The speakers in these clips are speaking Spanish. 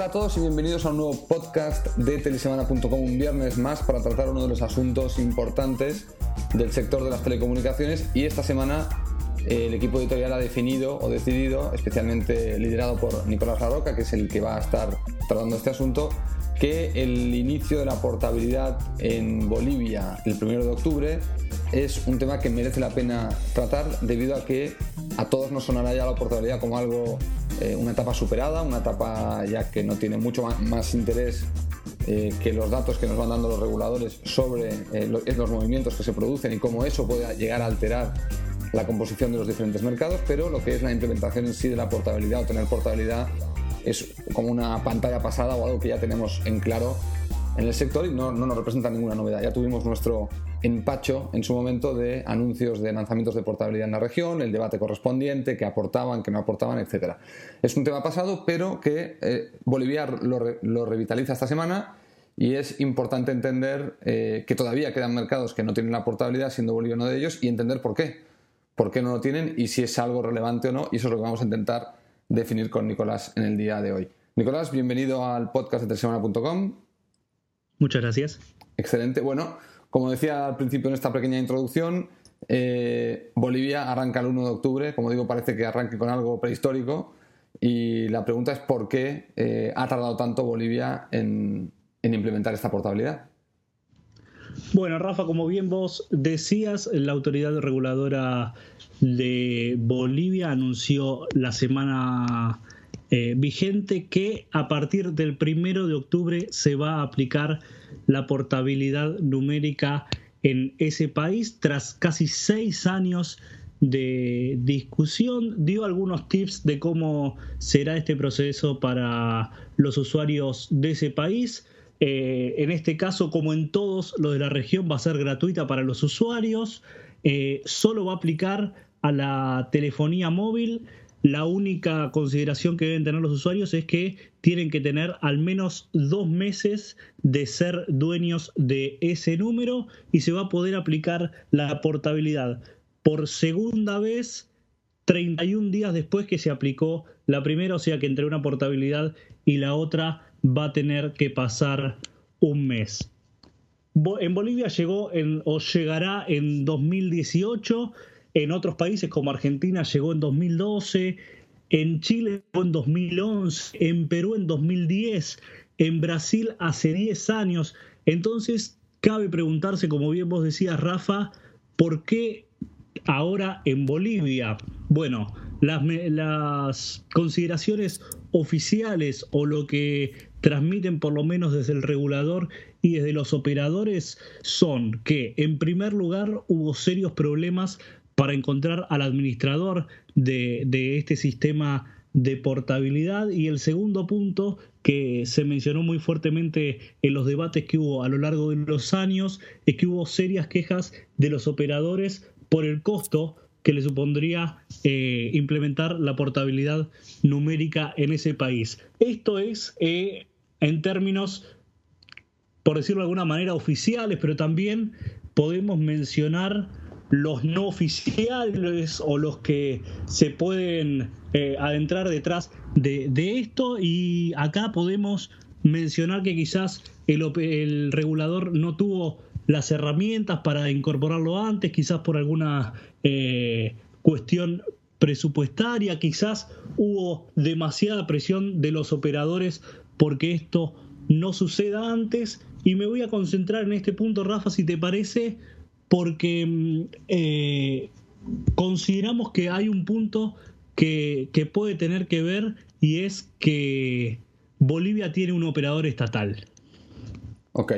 Hola a todos y bienvenidos a un nuevo podcast de Telesemana.com, un viernes más para tratar uno de los asuntos importantes del sector de las telecomunicaciones. Y esta semana el equipo editorial ha definido o decidido, especialmente liderado por Nicolás Larroca, que es el que va a estar tratando este asunto, que el inicio de la portabilidad en Bolivia el 1 de octubre es un tema que merece la pena tratar, debido a que a todos nos sonará ya la portabilidad como algo, una etapa superada, una etapa ya que no tiene mucho más interés que los datos que nos van dando los reguladores sobre los movimientos que se producen y cómo eso puede llegar a alterar la composición de los diferentes mercados. Pero lo que es la implementación en sí de la portabilidad o tener portabilidad es como una pantalla pasada o algo que ya tenemos en claro en el sector y no nos representa ninguna novedad. Ya tuvimos nuestro empacho en su momento de anuncios de lanzamientos de portabilidad en la región, el debate correspondiente, que aportaban, que no aportaban, etc. Es un tema pasado, pero que Bolivia lo revitaliza esta semana, y es importante entender que todavía quedan mercados que no tienen la portabilidad, siendo Bolivia uno de ellos, y entender por qué no lo tienen y si es algo relevante o no, y eso es lo que vamos a intentar definir con Nicolás en el día de hoy. Nicolás, bienvenido al podcast de Telesemana.com. Muchas gracias. Excelente. Bueno, como decía al principio en esta pequeña introducción, Bolivia arranca el 1 de octubre. Como digo, parece que arranque con algo prehistórico, y la pregunta es por qué ha tardado tanto Bolivia en implementar esta portabilidad. Bueno, Rafa, como bien vos decías, la autoridad reguladora de Bolivia anunció la semana vigente que a partir del 1 de octubre se va a aplicar la portabilidad numérica en ese país. Tras casi 6 años de discusión, dio algunos tips de cómo será este proceso para los usuarios de ese país. En este caso, como en todos los de la región, va a ser gratuita para los usuarios. Solo va a aplicar a la telefonía móvil. La única consideración que deben tener los usuarios es que tienen que tener al menos 2 meses de ser dueños de ese número, y se va a poder aplicar la portabilidad por segunda vez 31 días después que se aplicó la primera, o sea que entre una portabilidad y la otra va a tener que pasar un mes. En Bolivia llegará en 2018, en otros países como Argentina llegó en 2012, en Chile llegó en 2011, en Perú en 2010, en Brasil hace 10 años. Entonces cabe preguntarse, como bien vos decías, Rafa, ¿por qué ahora en Bolivia? Bueno, las consideraciones oficiales, o lo que transmiten por lo menos desde el regulador y desde los operadores, son que en primer lugar hubo serios problemas para encontrar al administrador de este sistema de portabilidad, y el segundo punto que se mencionó muy fuertemente en los debates que hubo a lo largo de los años es que hubo serias quejas de los operadores por el costo que le supondría implementar la portabilidad numérica en ese país. Esto es en términos, por decirlo de alguna manera, oficiales, pero también podemos mencionar los no oficiales o los que se pueden adentrar detrás de esto. Y acá podemos mencionar que quizás el regulador no tuvo las herramientas para incorporarlo antes, quizás por alguna cuestión presupuestaria, quizás hubo demasiada presión de los operadores porque esto no suceda antes. Y me voy a concentrar en este punto, Rafa, si te parece, porque consideramos que hay un punto que puede tener que ver, y es que Bolivia tiene un operador estatal. Ok.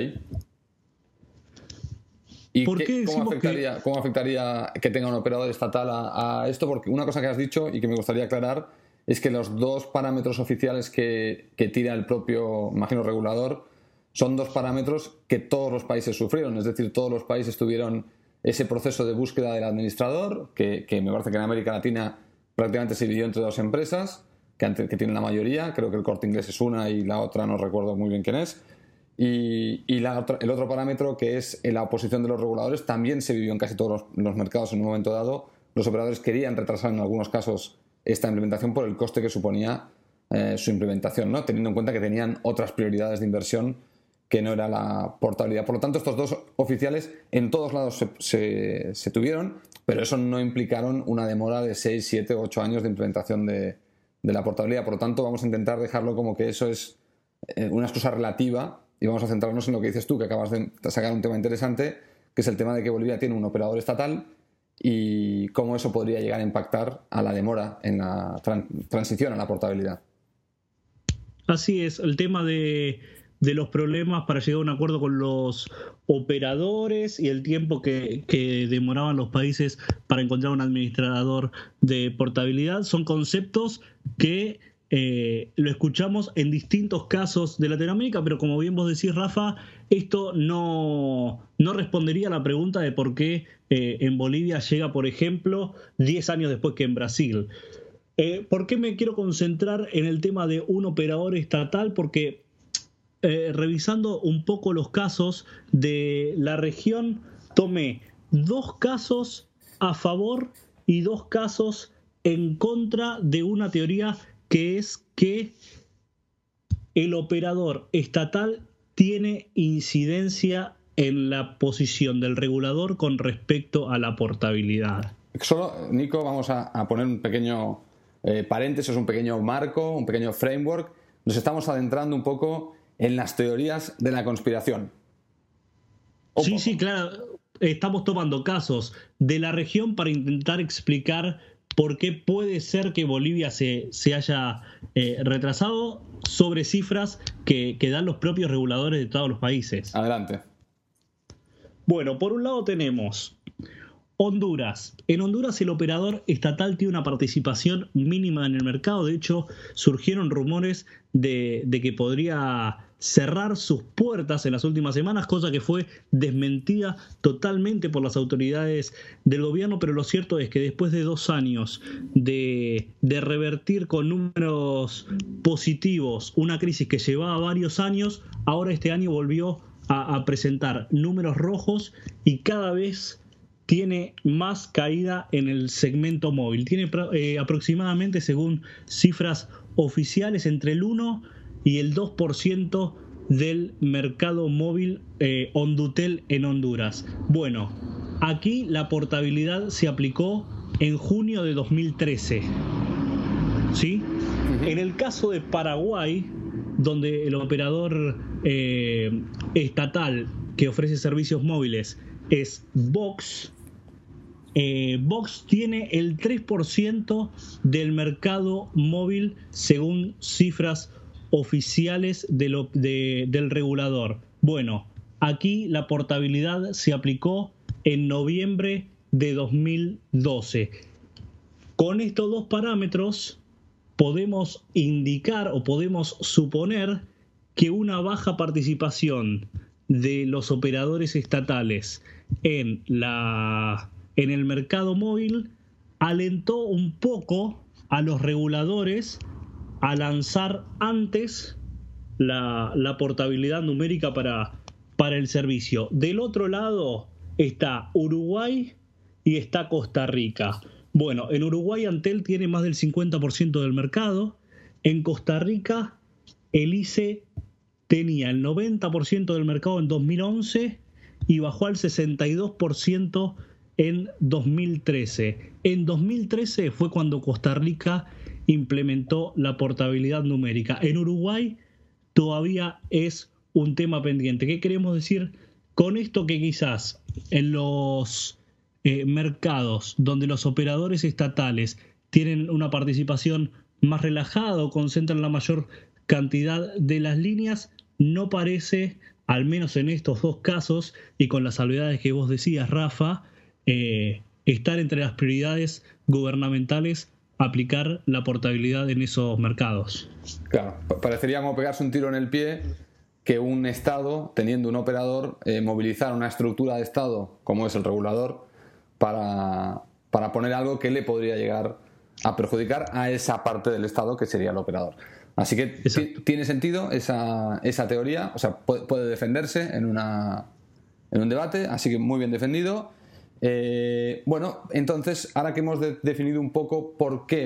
¿Y cómo afectaría que tenga un operador estatal a esto? Porque una cosa que has dicho y que me gustaría aclarar es que los 2 parámetros oficiales que tira el propio, imagino, regulador son 2 parámetros que todos los países sufrieron. Es decir, todos los países tuvieron ese proceso de búsqueda del administrador, que me parece que en América Latina prácticamente se dividió entre 2 empresas que tienen la mayoría. Creo que el Corte Inglés es una y la otra no recuerdo muy bien quién es. Y el otro parámetro, que es la oposición de los reguladores, también se vivió en casi todos los mercados en un momento dado. Los operadores querían retrasar en algunos casos esta implementación por el coste que suponía su implementación, ¿no? Teniendo en cuenta que tenían otras prioridades de inversión que no era la portabilidad. Por lo tanto, estos dos oficiales en todos lados se tuvieron, pero eso no implicaron una demora de 6, 7, 8 años de implementación de la portabilidad. Por lo tanto, vamos a intentar dejarlo como que eso es una excusa relativa y vamos a centrarnos en lo que dices tú, que acabas de sacar un tema interesante, que es el tema de que Bolivia tiene un operador estatal y cómo eso podría llegar a impactar a la demora en la transición a la portabilidad. Así es, el tema de los problemas para llegar a un acuerdo con los operadores y el tiempo que demoraban los países para encontrar un administrador de portabilidad son conceptos que lo escuchamos en distintos casos de Latinoamérica, pero como bien vos decís, Rafa, esto no respondería a la pregunta de por qué en Bolivia llega, por ejemplo, 10 años después que en Brasil. ¿Por qué me quiero concentrar en el tema de un operador estatal? Porque revisando un poco los casos de la región, tomé 2 casos a favor y 2 casos en contra de una teoría que es que el operador estatal tiene incidencia en la posición del regulador con respecto a la portabilidad. Solo, Nico, vamos a poner un pequeño paréntesis, un pequeño marco, un pequeño framework. Nos estamos adentrando un poco en las teorías de la conspiración. Sí, claro. Estamos tomando casos de la región para intentar explicar por qué puede ser que Bolivia se haya retrasado sobre cifras que dan los propios reguladores de todos los países. Adelante. Bueno, por un lado tenemos Honduras. En Honduras el operador estatal tiene una participación mínima en el mercado. De hecho, surgieron rumores de que podría cerrar sus puertas en las últimas semanas, cosa que fue desmentida totalmente por las autoridades del gobierno, pero lo cierto es que después de 2 años de revertir con números positivos una crisis que llevaba varios años, ahora este año volvió a presentar números rojos y cada vez tiene más caída en el segmento móvil. Tiene aproximadamente, según cifras oficiales, entre el 1 y el 2% del mercado móvil Hondutel en Honduras. Bueno, aquí la portabilidad se aplicó en junio de 2013. ¿Sí? Uh-huh. En el caso de Paraguay, donde el operador estatal que ofrece servicios móviles es Vox, Vox tiene el 3% del mercado móvil según cifras oficiales del regulador. Bueno, aquí la portabilidad se aplicó en noviembre de 2012. Con estos 2 parámetros podemos indicar o podemos suponer que una baja participación de los operadores estatales en el mercado móvil alentó un poco a los reguladores a lanzar antes la portabilidad numérica para el servicio. Del otro lado está Uruguay y está Costa Rica. Bueno, en Uruguay Antel tiene más del 50% del mercado. En Costa Rica el ICE tenía el 90% del mercado en 2011 y bajó al 62% en 2013. En 2013 fue cuando Costa Rica implementó la portabilidad numérica. En Uruguay todavía es un tema pendiente. ¿Qué queremos decir con esto? Que quizás en los mercados donde los operadores estatales tienen una participación más relajada o concentran la mayor cantidad de las líneas, no parece, al menos en estos 2 casos y con las salvedades que vos decías, Rafa, estar entre las prioridades gubernamentales aplicar la portabilidad en esos mercados. Claro, parecería como pegarse un tiro en el pie que un Estado, teniendo un operador, movilizar una estructura de Estado como es el regulador para poner algo que le podría llegar a perjudicar a esa parte del Estado que sería el operador. Así que tiene sentido esa teoría, o sea, puede defenderse en un debate, así que muy bien defendido. Bueno, entonces, ahora que hemos definido un poco por qué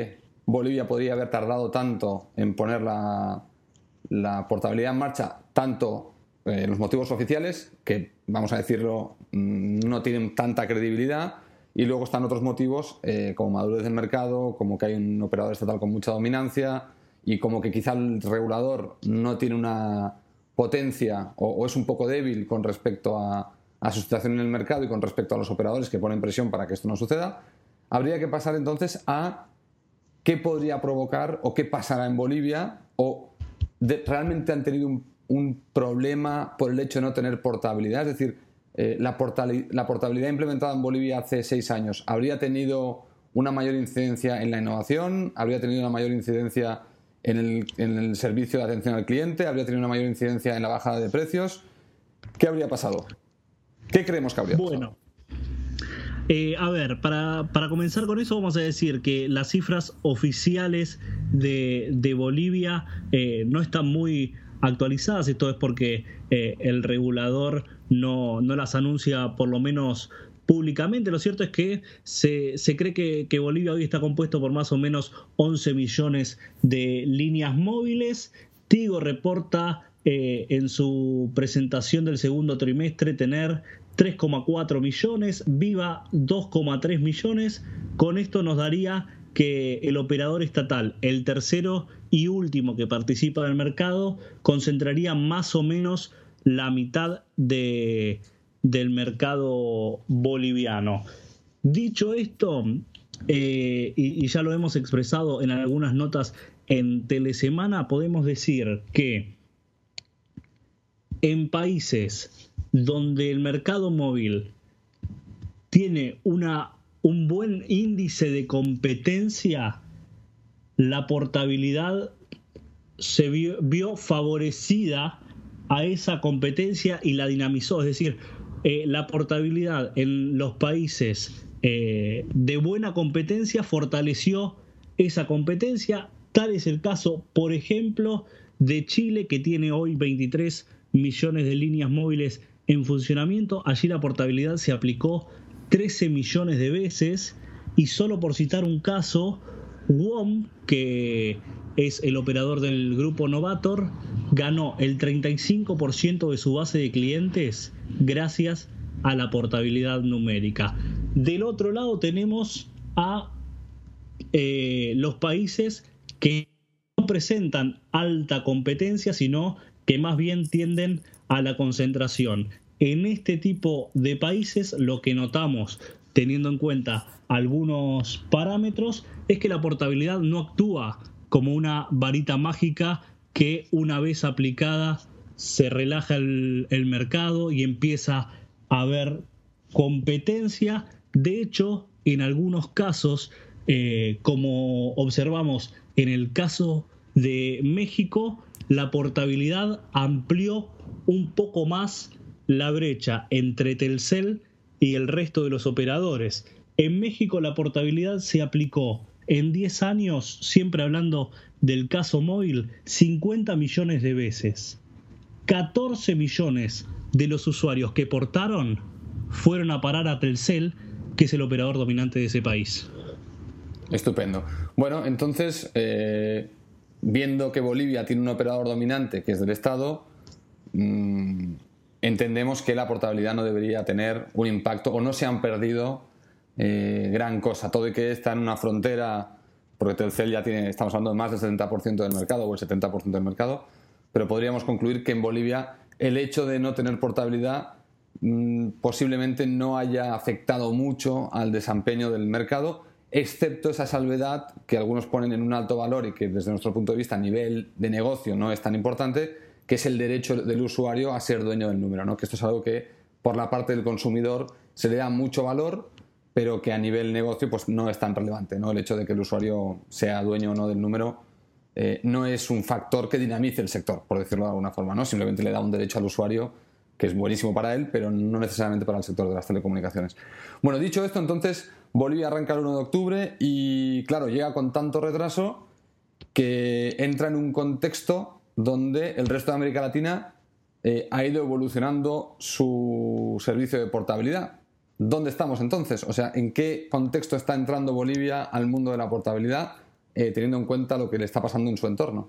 Bolivia podría haber tardado tanto en poner la portabilidad en marcha, tanto los motivos oficiales, que vamos a decirlo, no tienen tanta credibilidad, y luego están otros motivos como madurez del mercado, como que hay un operador estatal con mucha dominancia, y como que quizá el regulador no tiene una potencia o es un poco débil con respecto a su situación en el mercado y con respecto a los operadores que ponen presión para que esto no suceda. Habría que pasar entonces a qué podría provocar o qué pasará en Bolivia, o realmente han tenido un problema por el hecho de no tener portabilidad. Es decir, la portabilidad implementada en Bolivia hace 6 años, ¿habría tenido una mayor incidencia en la innovación? ¿Habría tenido una mayor incidencia en el servicio de atención al cliente? ¿Habría tenido una mayor incidencia en la bajada de precios? ¿Qué habría pasado? ¿Qué creemos que habría pasado? Bueno, a ver, para comenzar con eso vamos a decir que las cifras oficiales de Bolivia no están muy actualizadas. Esto es porque el regulador no las anuncia, por lo menos públicamente. Lo cierto es que se cree que Bolivia hoy está compuesto por más o menos 11 millones de líneas móviles. Tigo reporta en su presentación del segundo trimestre tener 3,4 millones, Viva 2,3 millones. Con esto nos daría que el operador estatal, el tercero y último que participa en el mercado, concentraría más o menos la mitad del mercado boliviano. Dicho esto, y ya lo hemos expresado en algunas notas en Telesemana, podemos decir que en países donde el mercado móvil tiene un buen índice de competencia, la portabilidad se vio favorecida a esa competencia y la dinamizó. Es decir, la portabilidad en los países de buena competencia fortaleció esa competencia. Tal es el caso, por ejemplo, de Chile, que tiene hoy 23 millones de líneas móviles en funcionamiento. Allí la portabilidad se aplicó 13 millones de veces, y solo por citar un caso, WOM, que es el operador del grupo Novator, ganó el 35% de su base de clientes gracias a la portabilidad numérica. Del otro lado tenemos a los países que no presentan alta competencia, sino que más bien tienden a la concentración. En este tipo de países lo que notamos, teniendo en cuenta algunos parámetros, es que la portabilidad no actúa como una varita mágica que una vez aplicada se relaja el mercado y empieza a haber competencia. De hecho, en algunos casos, como observamos en el caso de México, la portabilidad amplió un poco más la brecha entre Telcel y el resto de los operadores. En México la portabilidad se aplicó en 10 años, siempre hablando del caso móvil, 50 millones de veces. 14 millones de los usuarios que portaron fueron a parar a Telcel, que es el operador dominante de ese país. Estupendo. Bueno, entonces, viendo que Bolivia tiene un operador dominante que es del Estado, entendemos que la portabilidad no debería tener un impacto, o no se han perdido gran cosa. Todo y que está en una frontera, porque Telcel ya tiene, estamos hablando de más del 70% del mercado o el 70% del mercado, pero podríamos concluir que en Bolivia el hecho de no tener portabilidad posiblemente no haya afectado mucho al desempeño del mercado, excepto esa salvedad que algunos ponen en un alto valor y que desde nuestro punto de vista a nivel de negocio no es tan importante, que es el derecho del usuario a ser dueño del número, ¿no? Que esto es algo que por la parte del consumidor se le da mucho valor, pero que a nivel negocio pues no es tan relevante, ¿no? El hecho de que el usuario sea dueño o no del número no es un factor que dinamice el sector, por decirlo de alguna forma, ¿no? Simplemente le da un derecho al usuario que es buenísimo para él, pero no necesariamente para el sector de las telecomunicaciones. Bueno, dicho esto, entonces Bolivia arranca el 1 de octubre y, claro, llega con tanto retraso que entra en un contexto donde el resto de América Latina ha ido evolucionando su servicio de portabilidad. ¿Dónde estamos entonces? O sea, ¿en qué contexto está entrando Bolivia al mundo de la portabilidad? teniendo en cuenta lo que le está pasando en su entorno.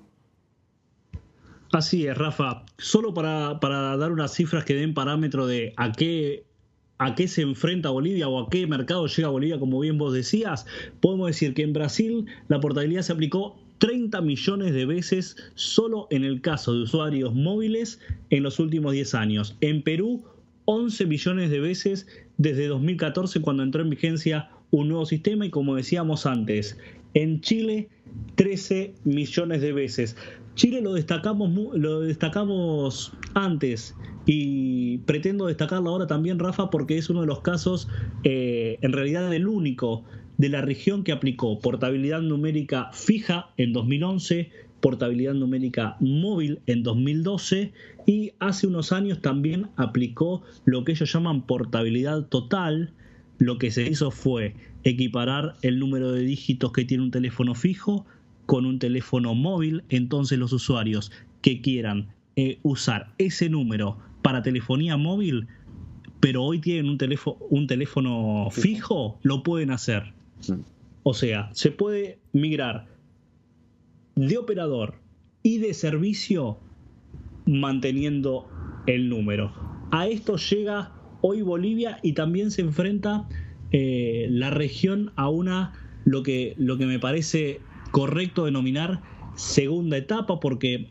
Así es, Rafa. Solo para dar unas cifras que den parámetro de a qué se enfrenta Bolivia o a qué mercado llega Bolivia, como bien vos decías, podemos decir que en Brasil la portabilidad se aplicó 30 millones de veces solo en el caso de usuarios móviles en los últimos 10 años. En Perú, 11 millones de veces desde 2014, cuando entró en vigencia un nuevo sistema, y como decíamos antes, en Chile, 13 millones de veces. Chile lo destacamos antes y pretendo destacarlo ahora también, Rafa, porque es uno de los casos, en realidad el único de la región que aplicó portabilidad numérica fija en 2011, portabilidad numérica móvil en 2012 y hace unos años también aplicó lo que ellos llaman portabilidad total. Lo que se hizo fue equiparar el número de dígitos que tiene un teléfono fijo con un teléfono móvil. Entonces los usuarios que quieran usar ese número para telefonía móvil, pero hoy tienen un teléfono fijo, lo pueden hacer. O sea, se puede migrar de operador y de servicio manteniendo el número. A esto llega hoy Bolivia y también se enfrenta la región a lo que me parece correcto denominar segunda etapa, porque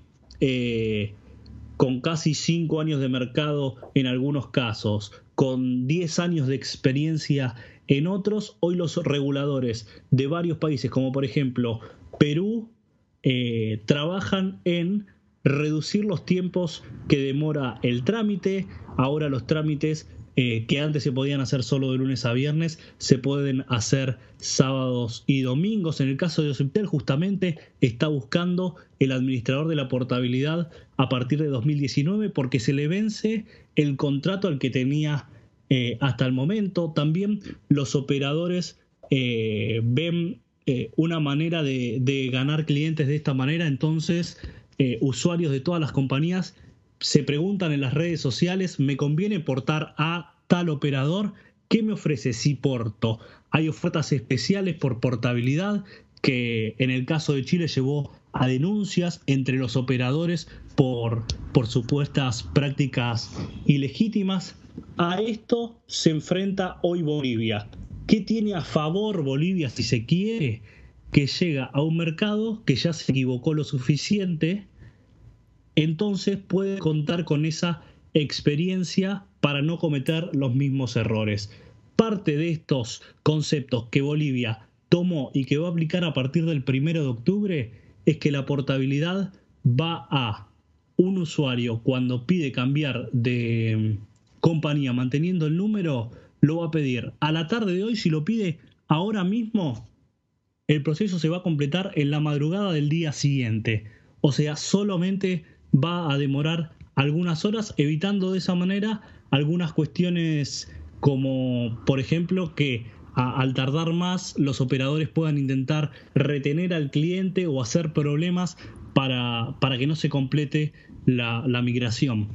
con casi 5 años de mercado en algunos casos, con 10 años de experiencia en otros, hoy los reguladores de varios países, como por ejemplo Perú, trabajan en reducir los tiempos que demora el trámite. Ahora los trámites que antes se podían hacer solo de lunes a viernes se pueden hacer sábados y domingos. En el caso de Ociptel, justamente está buscando el administrador de la portabilidad a partir de 2019 porque se le vence el contrato al que tenía hasta el momento. También los operadores ven una manera de ganar clientes de esta manera. Entonces usuarios de todas las compañías se preguntan en las redes sociales: ¿me conviene portar a tal operador? ¿Qué me ofrece si porto? Hay ofertas especiales por portabilidad que en el caso de Chile llevó a denuncias entre los operadores por supuestas prácticas ilegítimas. A esto se enfrenta hoy Bolivia. ¿Qué tiene a favor Bolivia, si se quiere? Que llega a un mercado que ya se equivocó lo suficiente, entonces puede contar con esa experiencia para no cometer los mismos errores. Parte de estos conceptos que Bolivia tomó y que va a aplicar a partir del 1 de octubre es que la portabilidad va a un usuario cuando pide cambiar de compañía manteniendo el número, lo va a pedir a la tarde de hoy. Si lo pide ahora mismo, el proceso se va a completar en la madrugada del día siguiente. O sea, solamente va a demorar algunas horas, evitando de esa manera algunas cuestiones como, por ejemplo, que al tardar más los operadores puedan intentar retener al cliente o hacer problemas para que no se complete la migración.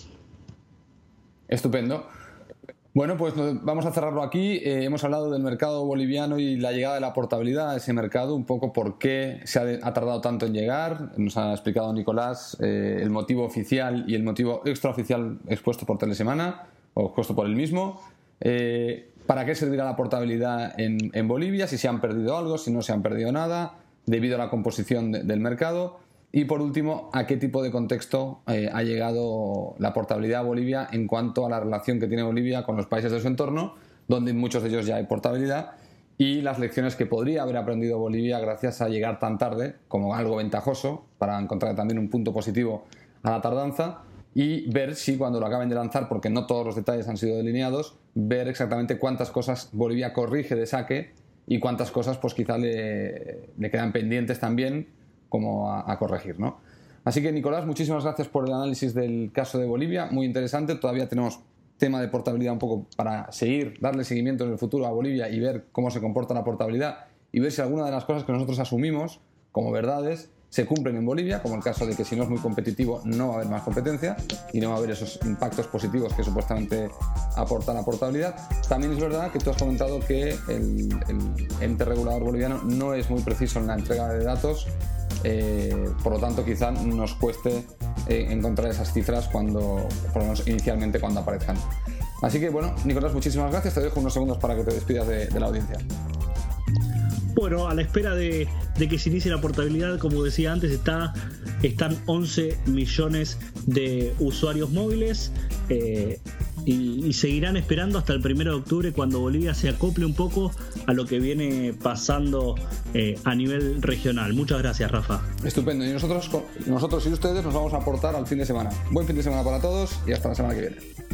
Estupendo. Bueno, pues vamos a cerrarlo aquí. Hemos hablado del mercado boliviano y la llegada de la portabilidad a ese mercado, un poco por qué se ha tardado tanto en llegar. Nos ha explicado Nicolás el motivo oficial y el motivo extraoficial expuesto por Telesemana, o expuesto por él mismo. ¿Para qué servirá la portabilidad en Bolivia? Si se han perdido algo, si no se han perdido nada, debido a la composición del mercado. Y por último, ¿a qué tipo de contexto ha llegado la portabilidad a Bolivia en cuanto a la relación que tiene Bolivia con los países de su entorno, donde en muchos de ellos ya hay portabilidad, y las lecciones que podría haber aprendido Bolivia gracias a llegar tan tarde, como algo ventajoso, para encontrar también un punto positivo a la tardanza, y ver si cuando lo acaben de lanzar, porque no todos los detalles han sido delineados, ver exactamente cuántas cosas Bolivia corrige de saque y cuántas cosas pues quizá le quedan pendientes también como a corregir, ¿no? Así que, Nicolás, muchísimas gracias por el análisis del caso de Bolivia, muy interesante. Todavía tenemos tema de portabilidad un poco para darle seguimiento en el futuro a Bolivia y ver cómo se comporta la portabilidad y ver si alguna de las cosas que nosotros asumimos como verdades se cumplen en Bolivia, como el caso de que si no es muy competitivo no va a haber más competencia y no va a haber esos impactos positivos que supuestamente aporta la portabilidad. También es verdad que tú has comentado que el ente regulador boliviano no es muy preciso en la entrega de datos, por lo tanto quizá nos cueste encontrar esas cifras cuando, por lo menos inicialmente, cuando aparezcan. Así que bueno, Nicolás, muchísimas gracias, te dejo unos segundos para que te despidas de la audiencia. Bueno, a la espera de que se inicie la portabilidad, como decía antes, están 11 millones de usuarios móviles y seguirán esperando hasta el 1 de octubre, cuando Bolivia se acople un poco a lo que viene pasando a nivel regional. Muchas gracias, Rafa. Estupendo, y nosotros y ustedes nos vamos a aportar al fin de semana. Buen fin de semana para todos y hasta la semana que viene.